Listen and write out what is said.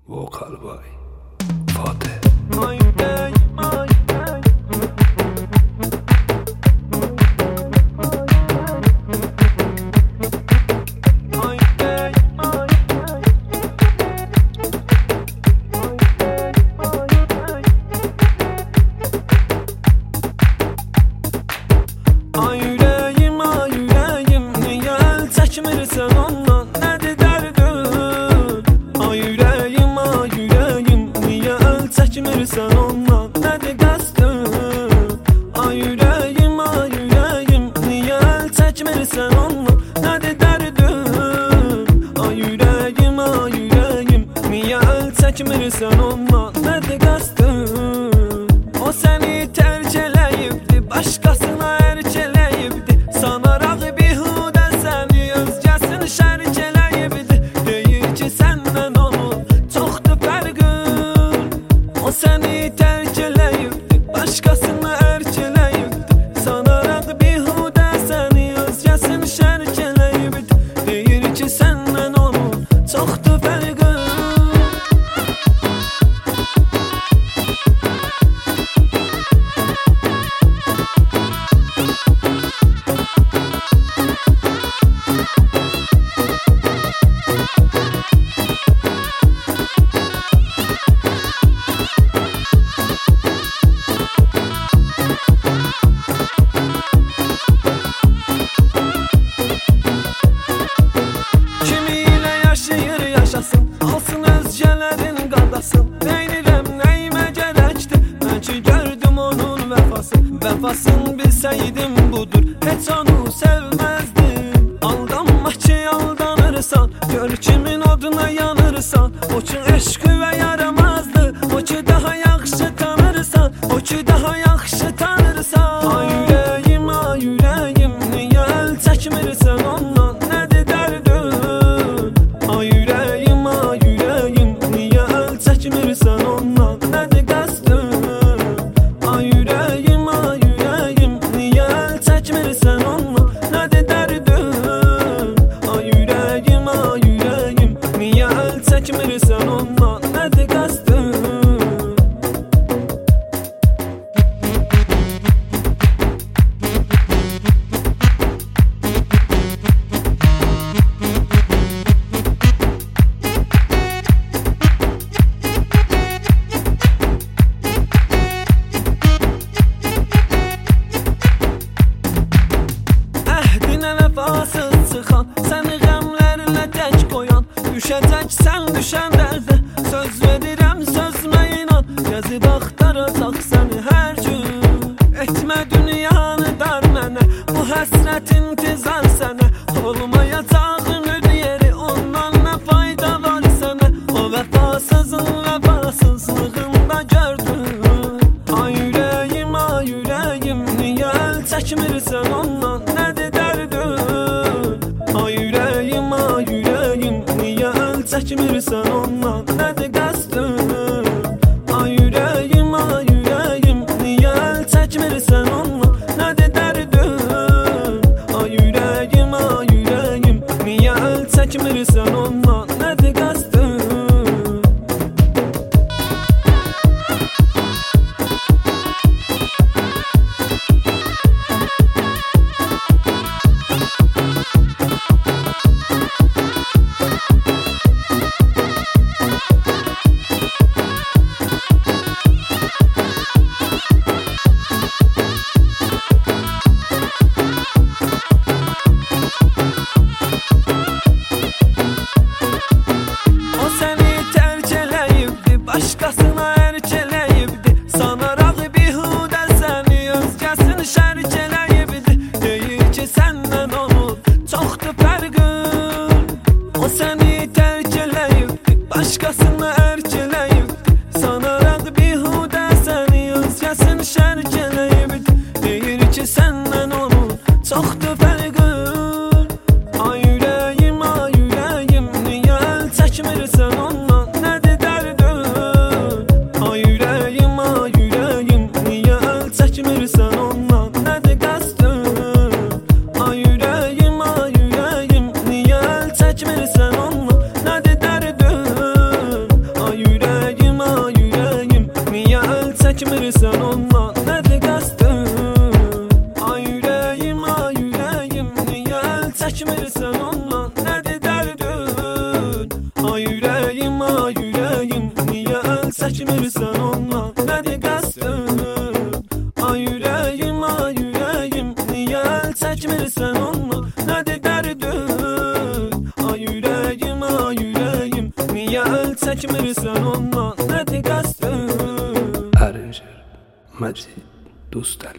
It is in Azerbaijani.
Vocal by Fateh. Çəkmirsən ondan, nədir dərdin? Ay ürəyim, niyə əl çəkmirsən ondan, nədir qəsdin? Ay ürəyim, niyə əl çəkmirsən ondan, nədir dərdin? Ay ürəyim, niyə əl çəkmirsən ondan, nədir qəsdin? O səni tərk eləyibdi, başqasına ərk eləyibdi, sanaraq bihudə səni özgəsin şərk eləyibdi. Deyir ki səndən onun çoxdur fərqin. O səni tərk eləyibdi, başqasına ərk eləyibdi, sanaraq bihudə səni özgəsin şərk eləyibdi. Deyir ki səndən onun çoxdur fərqin. Alsın özgələrin qadasın, neynirəm, nəyimə gərəkdir? Mən ki gördüm onun vəfasın bilsəydim budur, heç onu sevməzdim. Aldanma ki aldanırsan, gör kimin oduna yanırsan. O ki eşqüvə yaramazdı, o ki daha yaxşı tanırsan, o ki daha yaxşı tanırsan. Ay ürəyim, niyə əl çəkmirsən ondan, nədir dərdin? Ay ürəyim, niyə əl çəkmirsən ondan, nədir qəsdin? Ay ürəyim, niyə əl çəkmirsən ondan, nədir dərdin? Ay ürəyim, niyə əl çəkmirsən ondan, nədir qəsdin? Vəfasız çıxan, səni qəmlərlə tək qoyan, düşəcəksən düşən dərdə, söz verirəm sözmə inan. Gəzib axtaracaq səni hər gün, etmə dünyanı dar mənə, bu həsrət intizar sənə. Olmayacağın ödəyəri, ondan nə fayda var sənə? O vəfasızın vəfasızlığında gördüm. Ay ürəyim, niyə əl çəkmirsən ondan, nədir dərdin? Ay ürəyim, niyə əl çəkmirsən ondan, nədir qəsdin? Ay ürəyim, niyə əl çəkmirsən ondan, nədir dərdin? Ay ürəyim, niyə əl çəkmirsən ondan, nədir qəsdin? Başqasına ərk eləyibdi, sanaraq bihudə səni özgəsin şərk eləyibdi. Deyir ki səndən onun çoxdur fərqin. O səni tərk eləyibdi, başqasına ərk eləyibdi, sanaraq bihudə səni özgəsin şərk eləyibdi. Deyir ki səndən onun çoxdur fərqin. Ay ürəyim, niyə əl çəkmirsən ondan, nədir dərdin? Ay ürəyim, niyə əl çəkmirsən ondan, nədir qəsdin? Ay ürəyim, niyə əl çəkmirsən ondan, nədir dərdin? Ay çəkmirsən ondan, nədir qəsdin? Ay ürəyim, niyə əl çəkmirsən ondan, nədir dərdin? Ay ürəyim, niyə əl çəkmirsən ondan, nədir qəsdin? Ay ürəyim, niyə əl çəkmirsən ondan, nədir dərdin? Ay ürəyim, niyə əl çəkmirsən ondan, nədir qəsdin? Aranjör Majid Dostali.